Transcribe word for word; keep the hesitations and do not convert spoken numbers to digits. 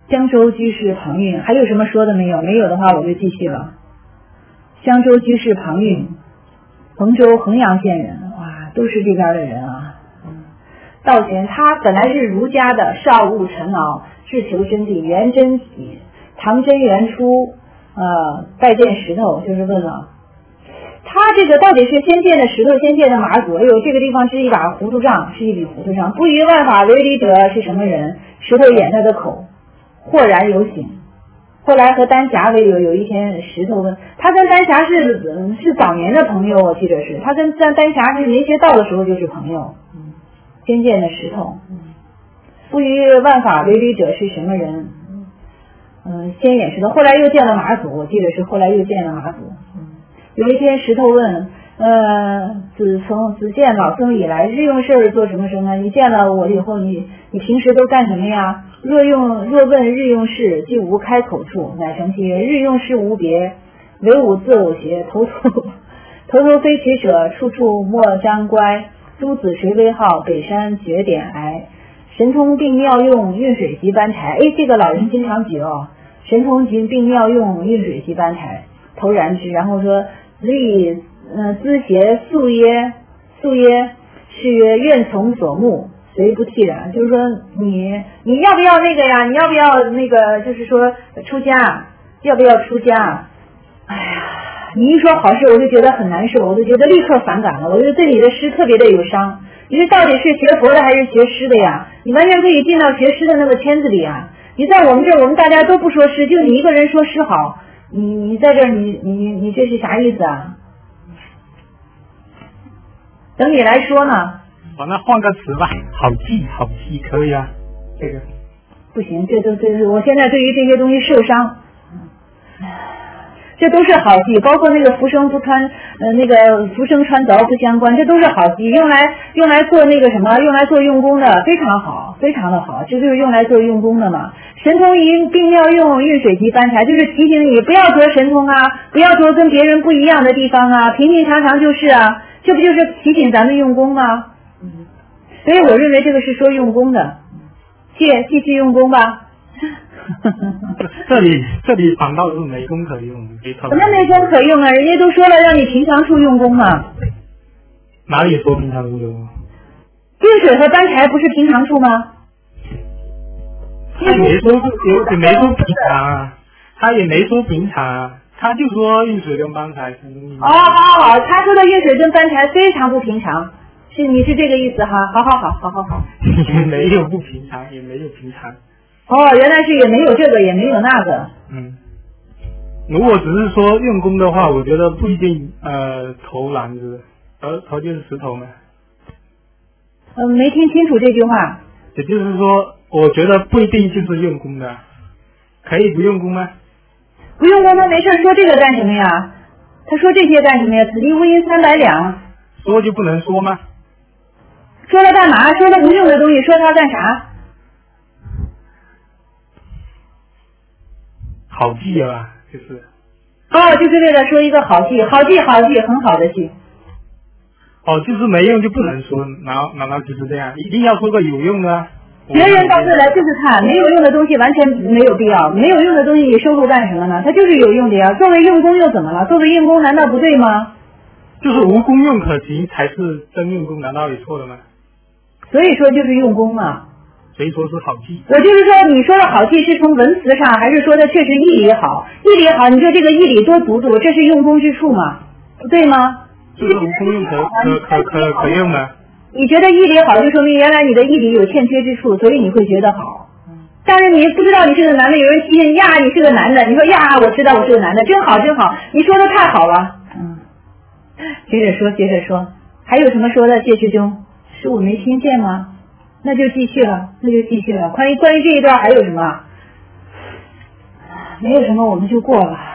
江州居士庞运，还有什么说的没有？没有的话我就继续了。江州居士庞运，衡州衡阳县人，哇，都是这边的人啊。嗯，道玄他本来是儒家的，少务尘劳，志求真谛，元真体。唐真元初，呃，拜见石头，就是问了，他这个到底是先见的石头，先见的马祖？哎呦，这个地方是一把糊涂账，是一笔糊涂账。不于万法为理者是什么人？石头掩他的口，豁然有醒。后来和丹霞为友，有一天石头问他，跟丹霞是、嗯、是早年的朋友，我记得是他跟丹丹霞是没学道的时候就是朋友。嗯，先见的石头。嗯，不于万法为理者是什么人？嗯，先演石头，后来又见了马祖，我记得是后来又见了马祖。嗯，有一天石头问，呃，子从子见老僧以来，日用事做什么什么？你见了我以后，你你平时都干什么呀？若用若问日用事，既无开口处，乃成其曰：日用事无别，唯吾自偶邪。头头头头非取舍，处处莫张乖。诸子谁为号？北山绝点癌。神通并妙用，运水及搬柴。哎，这个老人经常举哦。神通及并妙用，运水及搬柴。投然之，然后说子以呃资邪素耶素耶，是曰愿从所目，随不替然。就是说你你要不要那个呀？你要不要那个？就是说出家，要不要出家？哎呀，你一说好事，我就觉得很难受，我就觉得立刻反感了。我就对你的诗特别的有伤。你这到底是学佛的还是学诗的呀？你完全可以进到学诗的那个圈子里啊！你在我们这儿，我们大家都不说诗，就你一个人说诗好，你你在这儿，你你你这是啥意思啊？等你来说呢。 我那换个词吧，好记好记可以啊，这个不行，这都这我现在对于这些东西受伤。这都是好记，包括那个浮生不穿呃那个浮生穿凿不相关，这都是好记，用来用来做那个什么，用来做用功的，非常好，非常的好，这就是用来做用功的嘛。神通一并要用，运水及搬柴，就是提醒你不要得神通啊，不要得跟别人不一样的地方啊，平平常常就是啊，这不就是提醒咱们用功吗？嗯，所以我认为这个是说用功的，继继续用功吧。 这里这里反倒是没功可用， 什么没功可用啊？人家都说了让你平常处用功嘛。 哪里说平常处用？ 运水和搬柴不是平常处吗？ 他也没说也没说平常啊，他也没说平常啊，他就说运水跟搬柴。 哦，好好好，他说的运水跟搬柴非常不平常，是你是这个意思哈？好好好，好好好。 也没有不平常，也没有平常。 哦，原来是也没有这个，也没有那个。 嗯，如果只是说用功的话，我觉得不一定呃投篮子，而投就是石头嘛。 嗯、呃，没听清楚这句话。 也就是说，我觉得不一定就是用功的，可以不用功吗？ 不用功他没事说这个干什么呀？他说这些干什么呀？此地无银三百两。 说就不能说吗？ 说了干嘛？说了无用的东西，说它干啥？ 好记啊，就是。 哦，就是为了说一个好记，好记，好记，很好的记。 哦，就是没用就不能说，难道难道就是这样？一定要说个有用的。 别人到这来就是看没有用的东西，完全没有必要。没有用的东西你收录干什么呢？它就是有用的呀。作为用功又怎么了？作为用功难道不对吗？ 就是无功用可行才是真用功，难道也错了吗？ 所以说就是用功嘛。 所以说是好记。 我就是说，你说的好记是从文词上，还是说的确实义理好？义理好，你说这个义理多读读，这是用功之处嘛？不对吗？ 就是无功用可可可可可用的。 你觉得义理好，就说明原来你的义理有欠缺之处，所以你会觉得好。但是你不知道你是个男的，有人提醒呀，你是个男的，你说呀，我知道我是个男的，真好真好，你说的太好了。嗯，接着说，接着说，还有什么说的？谢师兄，是我没听见吗？那就继续了，那就继续了。关于关于这一段还有什么？没有什么，我们就过了。